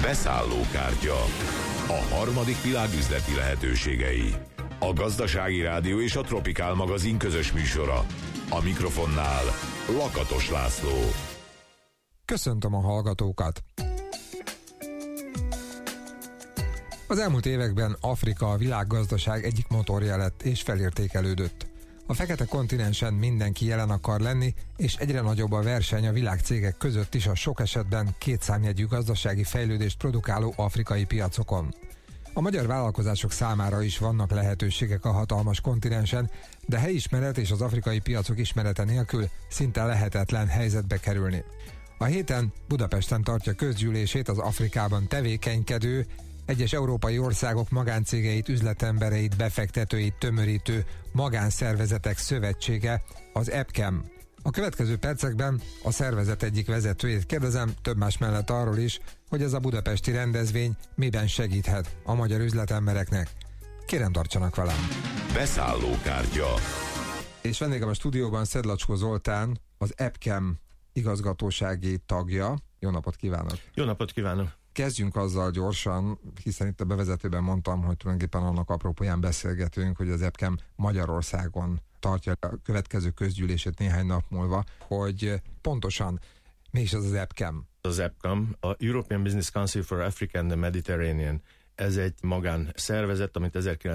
Beszállókártya. A harmadik világ üzleti lehetőségei. A Gazdasági Rádió és a Tropikál magazin közös műsora. A mikrofonnál Lakatos László. Köszöntöm a hallgatókat! Az elmúlt években Afrika a világgazdaság egyik motorja lett és felértékelődött. A fekete kontinensen mindenki jelen akar lenni, és egyre nagyobb a verseny a világcégek között is a sok esetben kétszámjegyű gazdasági fejlődést produkáló afrikai piacokon. A magyar vállalkozások számára is vannak lehetőségek a hatalmas kontinensen, de helyismeret és az afrikai piacok ismerete nélkül szinte lehetetlen helyzetbe kerülni. A héten Budapesten tartja közgyűlését az Afrikában tevékenykedő, egyes európai országok magáncégeit, üzletembereit, befektetőit tömörítő magánszervezetek szövetsége, az EPCAM. A következő percekben a szervezet egyik vezetőjét kérdezem, több más mellett arról is, hogy ez a budapesti rendezvény miben segíthet a magyar üzletembereknek. Kérem, tartsanak velem! Beszállókártya. És vendégem a stúdióban Szedlacskó Zoltán, az EPCAM igazgatósági tagja. Jó napot kívánok! Jó napot kívánok! Kezdjünk azzal gyorsan, hiszen itt a bevezetőben mondtam, hogy tulajdonképpen annak apropóján beszélgetünk, hogy az EPCAM Magyarországon tartja a következő közgyűlését néhány nap múlva, hogy pontosan mi is az EPCAM? Az EPCAM, a European Business Council for Africa and the Mediterranean. Ez egy magánszervezet, amit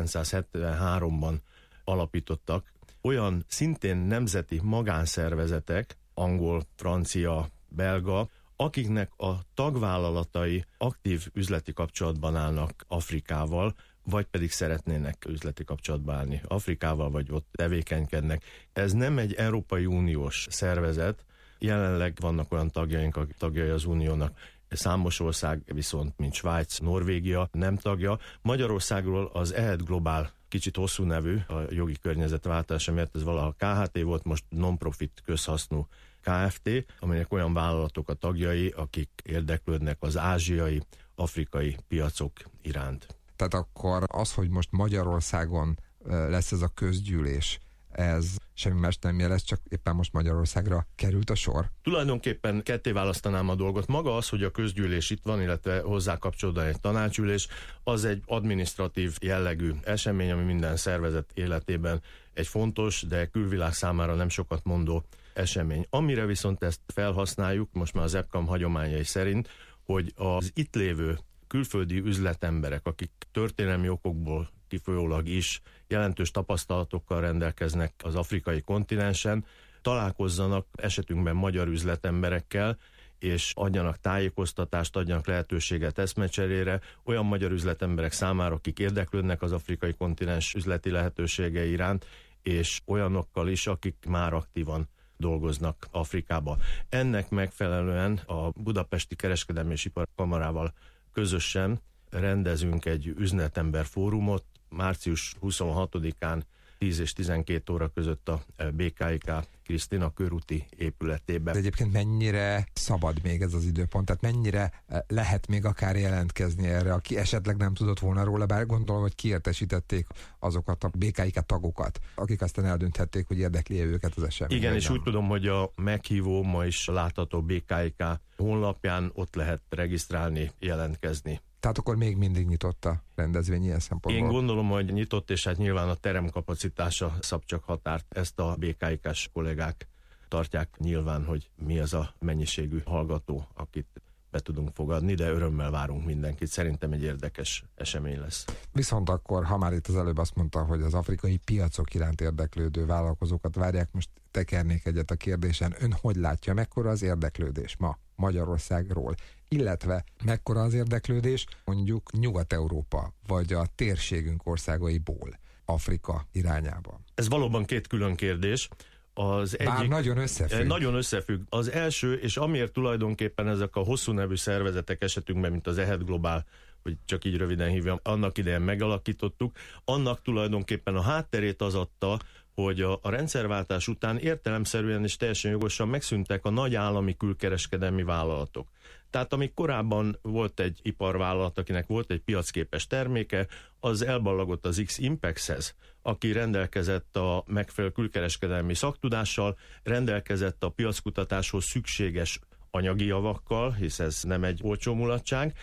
1973-ban alapítottak. Olyan szintén nemzeti magánszervezetek, angol, francia, belga, akiknek a tagvállalatai aktív üzleti kapcsolatban állnak Afrikával, vagy pedig szeretnének üzleti kapcsolatban állni Afrikával, vagy ott tevékenykednek. Ez nem egy Európai Uniós szervezet, jelenleg vannak olyan tagjaink, akik tagjai az Uniónak. Számos ország viszont, mint Svájc, Norvégia nem tagja. Magyarországról az EHED Global, kicsit hosszú nevű, a jogi környezetváltása miatt ez valaha KHT volt, most non-profit közhasznú Kft., aminek olyan vállalatok a tagjai, akik érdeklődnek az ázsiai, afrikai piacok iránt. Tehát akkor az, hogy most Magyarországon lesz ez a közgyűlés, ez semmi más nem jelez, csak éppen most Magyarországra került a sor? Tulajdonképpen ketté választanám a dolgot. Maga az, hogy a közgyűlés itt van, illetve hozzá kapcsolódóan egy tanácsülés, az egy adminisztratív jellegű esemény, ami minden szervezet életében egy fontos, de külvilág számára nem sokat mondó esemény. Amire viszont ezt felhasználjuk, most már az EPCAM hagyományai szerint, hogy az itt lévő külföldi üzletemberek, akik történelmi okokból kifolyólag is jelentős tapasztalatokkal rendelkeznek az afrikai kontinensen, találkozzanak esetünkben magyar üzletemberekkel, és adjanak tájékoztatást, adjanak lehetőséget eszmecserére olyan magyar üzletemberek számára, akik érdeklődnek az afrikai kontinens üzleti lehetőségei iránt, és olyanokkal is, akik már aktívan dolgoznak Afrikába. Ennek megfelelően a Budapesti Kereskedelmi és Iparkamarával közösen rendezünk egy üzletember fórumot március 26-án 10 és 12 óra között a BKIK Krisztina körúti épületében. De egyébként mennyire szabad még ez az időpont? Tehát mennyire lehet még akár jelentkezni erre, aki esetleg nem tudott volna róla, bár gondolom, hogy kiértesítették azokat a BKIK tagokat, akik aztán eldönthették, hogy érdekli őket az esemény. Igen, és úgy tudom, hogy a meghívó ma is látható BKIK honlapján, ott lehet regisztrálni, jelentkezni. Tehát akkor még mindig nyitott a rendezvény ilyen szempontból? Én gondolom, hogy nyitott, és hát nyilván a terem kapacitása szab csak határt. Ezt a BKIK-s kollégák tartják nyilván, hogy mi az a mennyiségű hallgató, akit be tudunk fogadni, de örömmel várunk mindenkit. Szerintem egy érdekes esemény lesz. Viszont akkor, ha már itt az előbb azt mondta, hogy az afrikai piacok iránt érdeklődő vállalkozókat várják, most tekernék egyet a kérdésen. Ön hogy látja, mekkora az érdeklődés ma Magyarországról, illetve mekkora az érdeklődés mondjuk Nyugat-Európa vagy a térségünk országaiból Afrika irányába? Ez valóban két külön kérdés. Az bár egyik, nagyon összefügg. Nagyon összefügg. Az első, és amiért tulajdonképpen ezek a hosszú nevű szervezetek esetünkben, mint az EHED Global, hogy csak így röviden hívjam, annak idején megalakítottuk, annak tulajdonképpen a hátterét az adta, hogy a rendszerváltás után értelemszerűen és teljesen jogosan megszűntek a nagy állami külkereskedelmi vállalatok. Tehát amíg korábban volt egy iparvállalat, akinek volt egy piacképes terméke, az elballagott az X-Impexhez, aki rendelkezett a megfelelő külkereskedelmi szaktudással, rendelkezett a piackutatáshoz szükséges anyagi javakkal, hisz ez nem egy olcsó mulatság,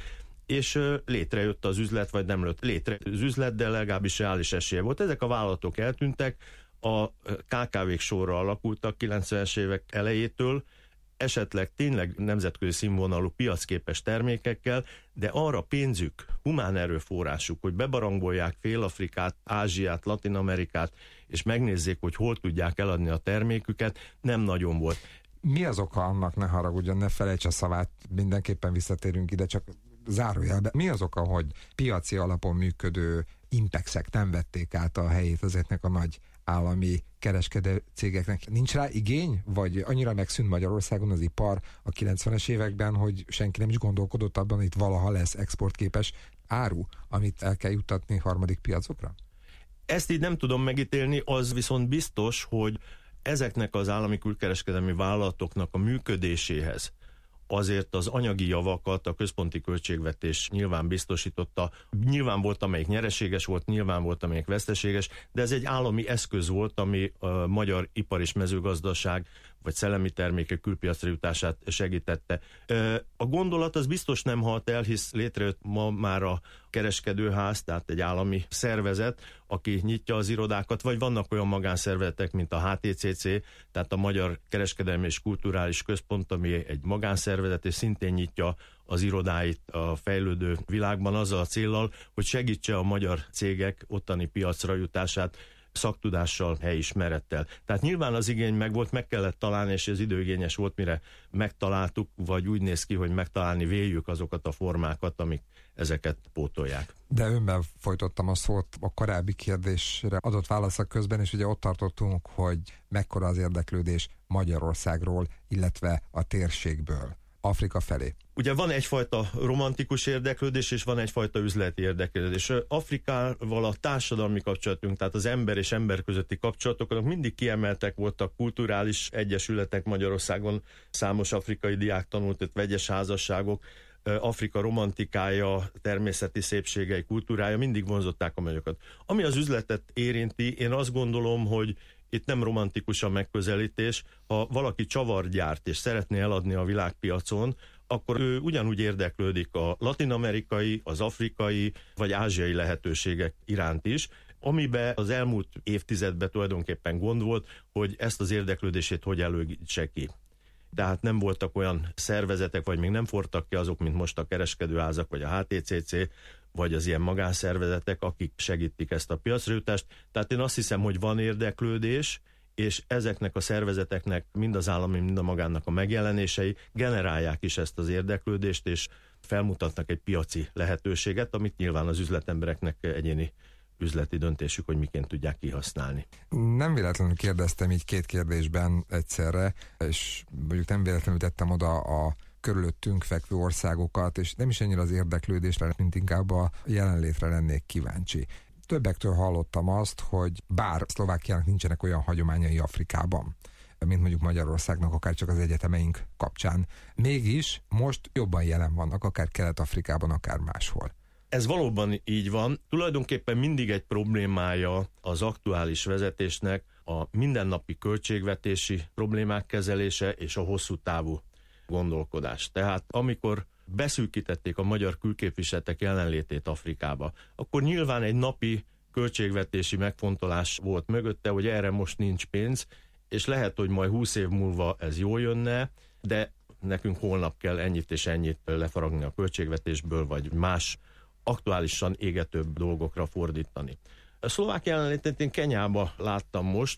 és létrejött az üzlet, vagy nem lett létre az üzlet, de legalábbis reális esélye volt. Ezek a vállalatok eltűntek, a KKV-k sorra alakultak 90-es évek elejétől, esetleg tényleg nemzetközi színvonalú piacképes termékekkel, de arra pénzük, humán erőforrásuk, hogy bebarangolják Fél-Afrikát, Ázsiát, Latin-Amerikát, és megnézzék, hogy hol tudják eladni a terméküket, nem nagyon volt. Mi az oka annak, ne haragudjon, ne felejts a szavát, mindenképpen visszatérünk ide, csak zárójelbe. Mi az oka, hogy piaci alapon működő Impexek nem vették át a helyét ezeknek a nagy állami kereskedő cégeknek? Nincs rá igény? Vagy annyira megszűnt Magyarországon az ipar a 90-es években, hogy senki nem is gondolkodott abban, hogy itt valaha lesz exportképes áru, amit el kell juttatni harmadik piacokra? Ezt így nem tudom megítélni, az viszont biztos, hogy ezeknek az állami külkereskedelmi vállalatoknak a működéséhez azért az anyagi javakat a központi költségvetés nyilván biztosította. Nyilván volt, amelyik nyereséges volt, nyilván volt, amelyik veszteséges, de ez egy állami eszköz volt, ami a magyar ipar és mezőgazdaság vagy szellemi termékek külpiacra jutását segítette. A gondolat az biztos nem halt el, hisz létrejött ma már a kereskedőház, tehát egy állami szervezet, aki nyitja az irodákat, vagy vannak olyan magánszervezetek, mint a HTCC, tehát a Magyar Kereskedelmi és Kulturális Központ, ami egy magánszervezet, és szintén nyitja az irodáit a fejlődő világban azzal a céllal, hogy segítse a magyar cégek ottani piacra jutását, szaktudással, helyismerettel. Tehát nyilván az igény megvolt, meg kellett találni, és ez időigényes volt, mire megtaláltuk, vagy úgy néz ki, hogy megtalálni véljük azokat a formákat, amik ezeket pótolják. De önben folytottam a szót a korábbi kérdésre adott válaszok közben, és ugye ott tartottunk, hogy mekkora az érdeklődés Magyarországról, illetve a térségből Afrika felé. Ugye van egyfajta romantikus érdeklődés, és van egyfajta üzleti érdeklődés. Afrikával a társadalmi kapcsolatunk, tehát az ember és ember közötti kapcsolatok mindig kiemeltek voltak, kulturális egyesületek Magyarországon, számos afrikai diák tanult, itt vegyes házasságok, Afrika romantikája, természeti szépségei, kultúrája mindig vonzották a magyarokat. Ami az üzletet érinti, én azt gondolom, hogy itt nem romantikus a megközelítés. Ha valaki csavart gyárt és szeretné eladni a világpiacon, akkor ő ugyanúgy érdeklődik a latin-amerikai, az afrikai vagy ázsiai lehetőségek iránt is, amiben az elmúlt évtizedben tulajdonképpen gond volt, hogy ezt az érdeklődését hogy elégítse ki. Tehát nem voltak olyan szervezetek, vagy még nem fortak ki azok, mint most a kereskedőházak, vagy a HTCC, vagy az ilyen magánszervezetek, akik segítik ezt a piacra jutást. Tehát én azt hiszem, hogy van érdeklődés, és ezeknek a szervezeteknek mind az állami, mind a magánnak a megjelenései generálják is ezt az érdeklődést, és felmutatnak egy piaci lehetőséget, amit nyilván az üzletembereknek egyéni üzleti döntésük, hogy miként tudják kihasználni. Nem véletlenül kérdeztem így két kérdésben egyszerre, és mondjuk nem véletlenül tettem oda a körülöttünk fekvő országokat, és nem is ennyire az érdeklődésre, mint inkább a jelenlétre lennék kíváncsi. Többektől hallottam azt, hogy bár Szlovákiának nincsenek olyan hagyományai Afrikában, mint mondjuk Magyarországnak, akár csak az egyetemeink kapcsán, mégis most jobban jelen vannak, akár Kelet-Afrikában, akár máshol. Ez valóban így van. Tulajdonképpen mindig egy problémája az aktuális vezetésnek a mindennapi költségvetési problémák kezelése és a hosszú távú gondolkodás. Tehát amikor beszűkítették a magyar külképviseletek jelenlétét Afrikába, akkor nyilván egy napi költségvetési megfontolás volt mögötte, hogy erre most nincs pénz, és lehet, hogy majd 20 év múlva ez jól jönne, de nekünk holnap kell ennyit és ennyit lefaragni a költségvetésből, vagy más aktuálisan égetőbb dolgokra fordítani. A szlovák jelenlétét én Kenyába láttam most,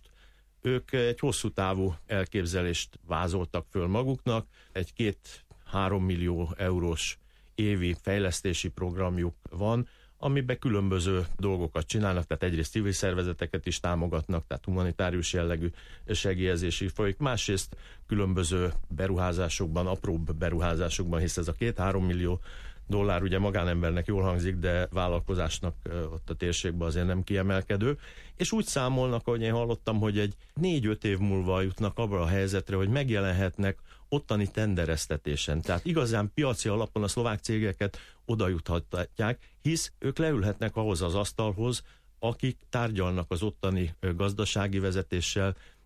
ők egy hosszú távú elképzelést vázoltak föl maguknak, egy 2-3 millió eurós évi fejlesztési programjuk van, amiben különböző dolgokat csinálnak, tehát egyrészt civil szervezeteket is támogatnak, tehát humanitárius jellegű segélyezési folyik, másrészt különböző beruházásokban, apróbb beruházásokban, hisz ez a 2-3 millió dollár ugye magánembernek jól hangzik, de vállalkozásnak ott a térségben azért nem kiemelkedő, és úgy számolnak, ahogy én hallottam, hogy egy 4-5 év múlva jutnak abba a helyzetre, hogy megjelenhetnek ottani tendereztetésen. Tehát igazán piaci alapon a szlovák cégeket oda juthatják, hisz ők leülhetnek ahhoz az asztalhoz, akik tárgyalnak az ottani gazdasági vezetéssel,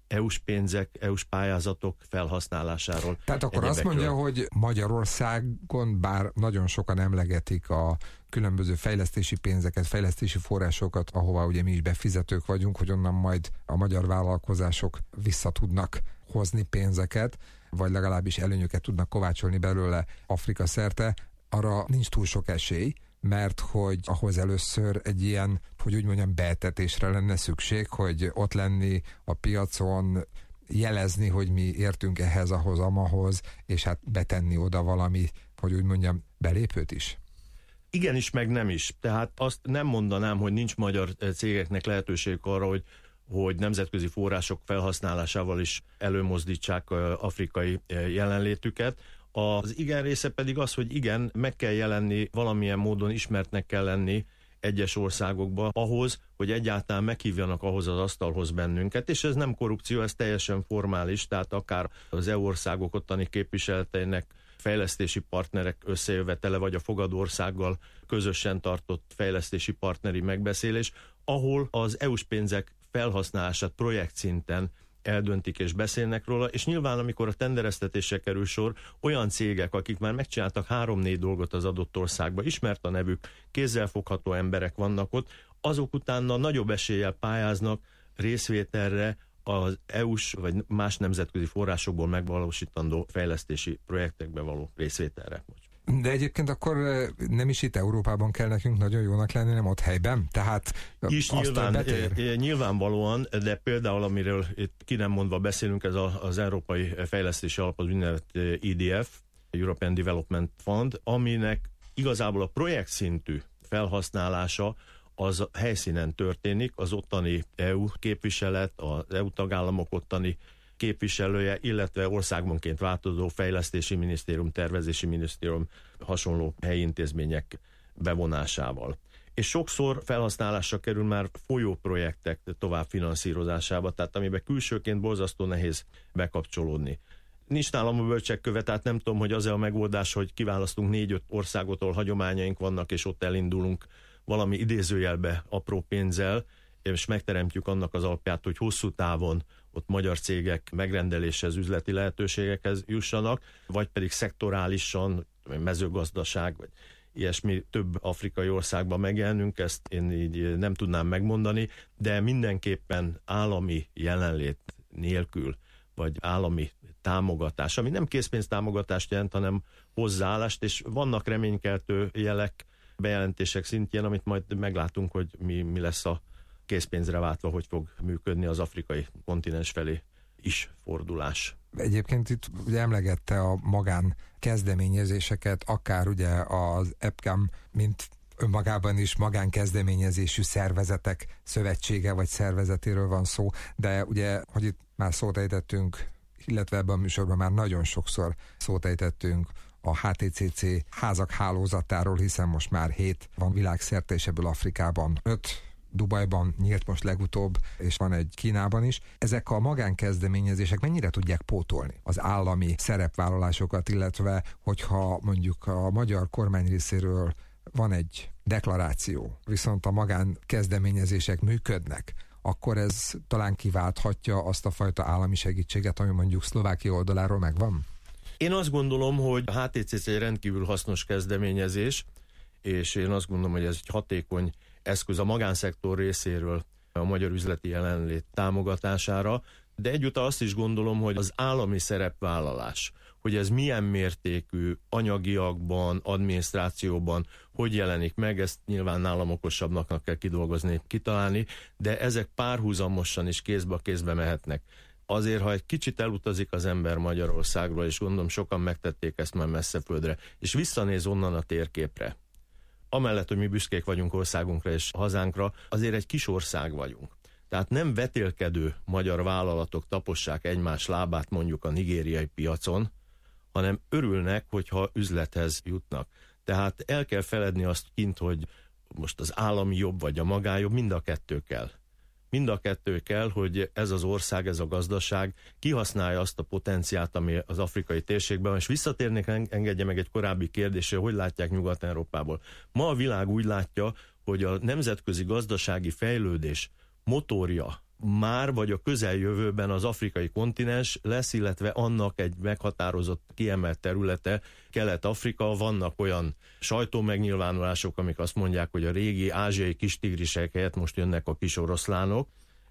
EU-s pénzek, EU-s pályázatok felhasználásáról. Tehát akkor azt mondja, hogy Magyarországon, bár nagyon sokan emlegetik a különböző fejlesztési pénzeket, fejlesztési forrásokat, ahova ugye mi is befizetők vagyunk, hogy onnan majd a magyar vállalkozások vissza tudnak hozni pénzeket, vagy legalábbis előnyöket tudnak kovácsolni belőle Afrika szerte, arra nincs túl sok esély, mert hogy ahhoz először egy ilyen, hogy úgy mondjam, beetetésre lenne szükség, hogy ott lenni a piacon, jelezni, hogy mi értünk ehhez, ahhoz, amahoz, és hát betenni oda valami, hogy úgy mondjam, belépőt is. Igenis, meg nem is. Tehát azt nem mondanám, hogy nincs magyar cégeknek lehetőség arra, hogy nemzetközi források felhasználásával is előmozdítsák afrikai jelenlétüket. Az igen része pedig az, hogy igen, meg kell jelenni, valamilyen módon ismertnek kell lenni egyes országokba ahhoz, hogy egyáltalán meghívjanak ahhoz az asztalhoz bennünket, és ez nem korrupció, ez teljesen formális, tehát akár az EU országok ottani képviseleteinek fejlesztési partnerek összejövetele, vagy a fogadó országgal közösen tartott fejlesztési partneri megbeszélés, ahol az EU-s pénzek felhasználását projektszinten eldöntik és beszélnek róla, és nyilván amikor a tendereztetésre kerül sor, olyan cégek, akik már megcsináltak 3-4 dolgot az adott országba, ismert a nevük, kézzelfogható emberek vannak ott, azok utána nagyobb eséllyel pályáznak részvételre az EU-s vagy más nemzetközi forrásokból megvalósítandó fejlesztési projektekbe való részvételre. De egyébként akkor nem is itt Európában kell nekünk nagyon jónak lenni, nem ott helyben? Tehát is nyilvánvalóan, de például amiről itt ki nem mondva beszélünk, ez az Európai Fejlesztési Alap, az úgynevezett EDF, European Development Fund, aminek igazából a projekt szintű felhasználása az helyszínen történik, az ottani EU képviselet, az EU tagállamok ottani képviselője, illetve országonként változó fejlesztési minisztérium, tervezési minisztérium, hasonló helyi intézmények bevonásával. És sokszor felhasználásra kerül már folyó projektek tovább finanszírozásába, tehát amiben külsőként borzasztó nehéz bekapcsolódni. Nincs nálam a bölcsekköve, tehát nem tudom, hogy az-e a megoldás, hogy kiválasztunk 4-5 országot, ahol hagyományaink vannak, és ott elindulunk valami idézőjelbe apró pénzzel, és megteremtjük annak az alapját, hogy hosszú távon ott magyar cégek megrendeléshez, üzleti lehetőségekhez jussanak, vagy pedig szektorálisan, mezőgazdaság, vagy ilyesmi több afrikai országban megjelenünk, ezt én így nem tudnám megmondani, de mindenképpen állami jelenlét nélkül, vagy állami támogatás, ami nem készpénztámogatást jelent, hanem hozzáállást, és vannak reménykeltő jelek, bejelentések szintjén, amit majd meglátunk, hogy mi lesz a készpénzre váltva, hogy fog működni az afrikai kontinens felé is fordulás. Egyébként itt ugye emlegette a magán kezdeményezéseket, akár ugye az EPCAM, mint önmagában is magánkezdeményezésű szervezetek szövetsége vagy szervezetéről van szó, de ugye, hogy itt már szót ejtettünk, illetve ebben a műsorban már nagyon sokszor szót ejtettünk a HTCC házak hálózatáról, hiszen most már 7 van világszerte, és ebből Afrikában 5, Dubajban nyílt most legutóbb, és van egy Kínában is. Ezek a magánkezdeményezések mennyire tudják pótolni az állami szerepvállalásokat, illetve hogyha mondjuk a magyar kormány részéről van egy deklaráció, viszont a magánkezdeményezések működnek, akkor ez talán kiválthatja azt a fajta állami segítséget, ami mondjuk Szlovákia oldaláról megvan? Én azt gondolom, hogy a HTCC egy rendkívül hasznos kezdeményezés, és én azt gondolom, hogy ez egy hatékony eszköz a magánszektor részéről a magyar üzleti jelenlét támogatására, de egyúttal azt is gondolom, hogy az állami szerepvállalás, hogy ez milyen mértékű anyagiakban, adminisztrációban, hogy jelenik meg, ezt nyilván nálam okosabbnak kell kidolgozni, kitalálni, de ezek párhuzamosan is kézbe a kézbe mehetnek. Azért, ha egy kicsit elutazik az ember Magyarországról, és gondolom sokan megtették ezt már messzeföldre, és visszanéz onnan a térképre, amellett, hogy mi büszkék vagyunk országunkra és hazánkra, azért egy kis ország vagyunk. Tehát nem vetélkedő magyar vállalatok tapossák egymás lábát mondjuk a nigériai piacon, hanem örülnek, hogyha üzlethez jutnak. Tehát el kell feledni azt kint, hogy most az állami jobb vagy a magánjobb, mind a kettő kell. Mind a kettő kell, hogy ez az ország, ez a gazdaság kihasználja azt a potenciált, ami az afrikai térségben van, és visszatérnék, engedje meg egy korábbi kérdésre, hogy látják Nyugat-Európából. Ma a világ úgy látja, hogy a nemzetközi gazdasági fejlődés motorja már vagy a közeljövőben az afrikai kontinens lesz, illetve annak egy meghatározott kiemelt területe Kelet-Afrika. Vannak olyan sajtómegnyilvánulások, amik azt mondják, hogy a régi ázsiai kistigrisek helyett most jönnek a kis oroszlánok,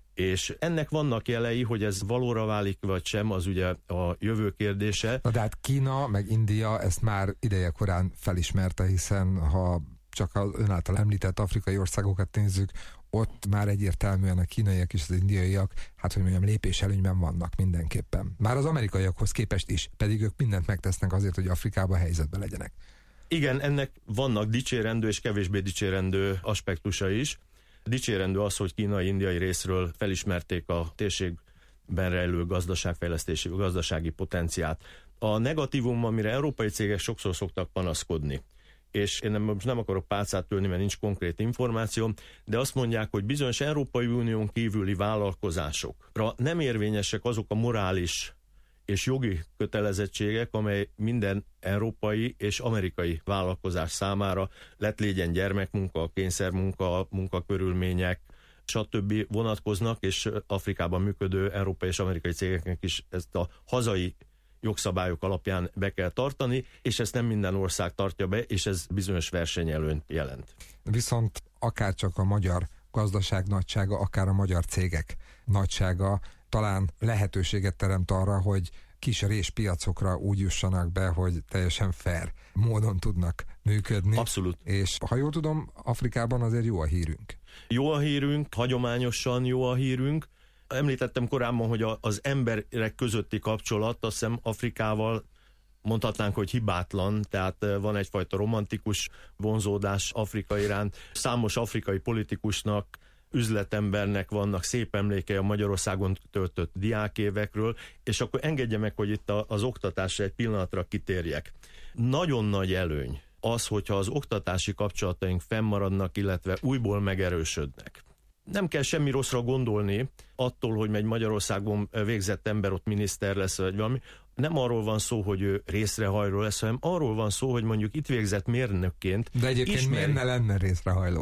és ennek vannak jelei, hogy ez valóra válik vagy sem, az ugye a jövő kérdése. Na de hát Kína meg India ezt már ideje korán felismerte, hiszen ha csak az ön által említett afrikai országokat nézzük, ott már egyértelműen a kínaiak és az indiaiak, hát hogy mondjam, lépéselőnyben vannak mindenképpen. Már az amerikaiakhoz képest is, pedig ők mindent megtesznek azért, hogy Afrikában helyzetben legyenek. Igen, ennek vannak dicsérendő és kevésbé dicsérendő aspektusa is. Dicsérendő az, hogy kínai-indiai részről felismerték a térségben rejlő gazdaságfejlesztési, gazdasági potenciát. A negatívum, amire európai cégek sokszor szoktak panaszkodni, és én most nem akarok pálcát törni, mert nincs konkrét információm, de azt mondják, hogy bizonyos Európai Unión kívüli vállalkozásokra nem érvényesek azok a morális és jogi kötelezettségek, amely minden európai és amerikai vállalkozás számára légyen gyermekmunka, kényszermunka, munkakörülmények, stb. Vonatkoznak, és Afrikában működő európai és amerikai cégeknek is ezt a hazai jogszabályok alapján be kell tartani, és ezt nem minden ország tartja be, és ez bizonyos versenyelőnyt jelent. Viszont akár csak a magyar gazdaság nagysága, akár a magyar cégek nagysága talán lehetőséget teremt arra, hogy kis réspiacokra úgy jussanak be, hogy teljesen fair módon tudnak működni. Abszolút. És ha jól tudom, Afrikában azért jó a hírünk. Jó a hírünk, hagyományosan jó a hírünk. Említettem korábban, hogy az emberek közötti kapcsolat, azt hiszem Afrikával mondhatnánk, hogy hibátlan, tehát van egyfajta romantikus vonzódás Afrika iránt. Számos afrikai politikusnak, üzletembernek vannak szép emlékei a Magyarországon töltött diákévekről, és akkor engedje meg, hogy itt az oktatásra egy pillanatra kitérjek. Nagyon nagy előny az, hogyha az oktatási kapcsolataink fennmaradnak, illetve újból megerősödnek. Nem kell semmi rosszra gondolni attól, hogy egy Magyarországon végzett ember ott miniszter lesz, vagy valami. Nem arról van szó, hogy ő részrehajló lesz, hanem arról van szó, hogy mondjuk itt végzett mérnökként. De egyébként miért ne lenne részrehajló?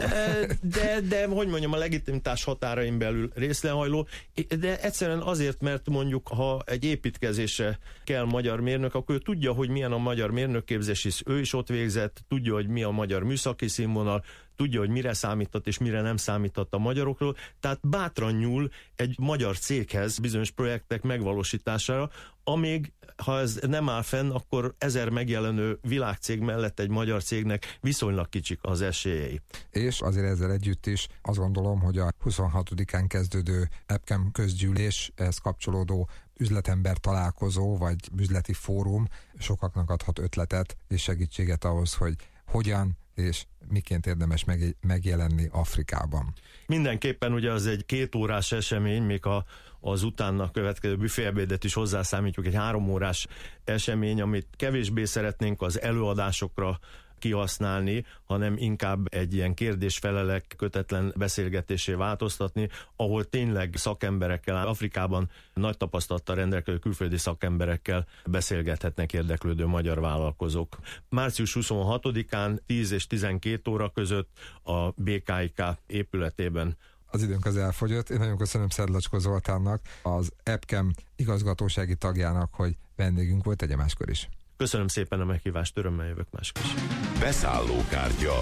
De hogy mondjam, a legitimitás határain belül részrehajló, de egyszerűen azért, mert mondjuk, ha egy építkezésre kell magyar mérnök, akkor ő tudja, hogy milyen a magyar mérnökképzés, hisz ő is ott végzett, tudja, hogy mi a magyar műszaki színvonal, tudja, hogy mire számíthat és mire nem számíthat a magyarokról, tehát bátran nyúl egy magyar céghez bizonyos projektek megvalósítására, amíg, ha ez nem áll fenn, akkor 1000 megjelenő világcég mellett egy magyar cégnek viszonylag kicsik az esélyei. És azért ezzel együtt is azt gondolom, hogy a 26-án kezdődő EPCAM közgyűléshez kapcsolódó üzletember találkozó, vagy üzleti fórum sokaknak adhat ötletet és segítséget ahhoz, hogy hogyan és miként érdemes megjelenni Afrikában. Mindenképpen ugye az egy 2 órás esemény, még az utána következő büféebédet is hozzászámítjuk, egy 3 órás esemény, amit kevésbé szeretnénk az előadásokra kihasználni, hanem inkább egy ilyen kérdés-felelek kötetlen beszélgetésé változtatni, ahol tényleg szakemberekkel, Afrikában nagy tapasztalattal rendelkező külföldi szakemberekkel beszélgethetnek érdeklődő magyar vállalkozók. Március 26-án 10 és 12 óra között a BKIK épületében. Az időnk az elfogyott. Én nagyon köszönöm Szedlacskó Zoltánnak, az EPCAM igazgatósági tagjának, hogy vendégünk volt, tegye máskor is. Köszönöm szépen a meghívást, örömmel jövök máskor is. Beszállókártya.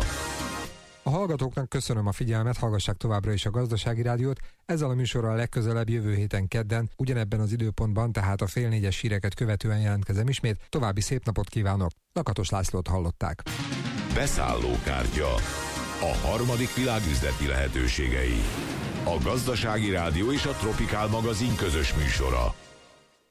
A hallgatóknak köszönöm a figyelmet, hallgassák továbbra is a Gazdasági Rádiót. Ezzel a műsorral legközelebb jövő héten kedden, ugyanebben az időpontban, tehát a 3:30 híreket követően jelentkezem ismét. További szép napot kívánok. Lakatos Lászlót hallották. Beszállókártya. A harmadik világ üzleti lehetőségei. A Gazdasági Rádió és a Tropikál magazin közös műsora.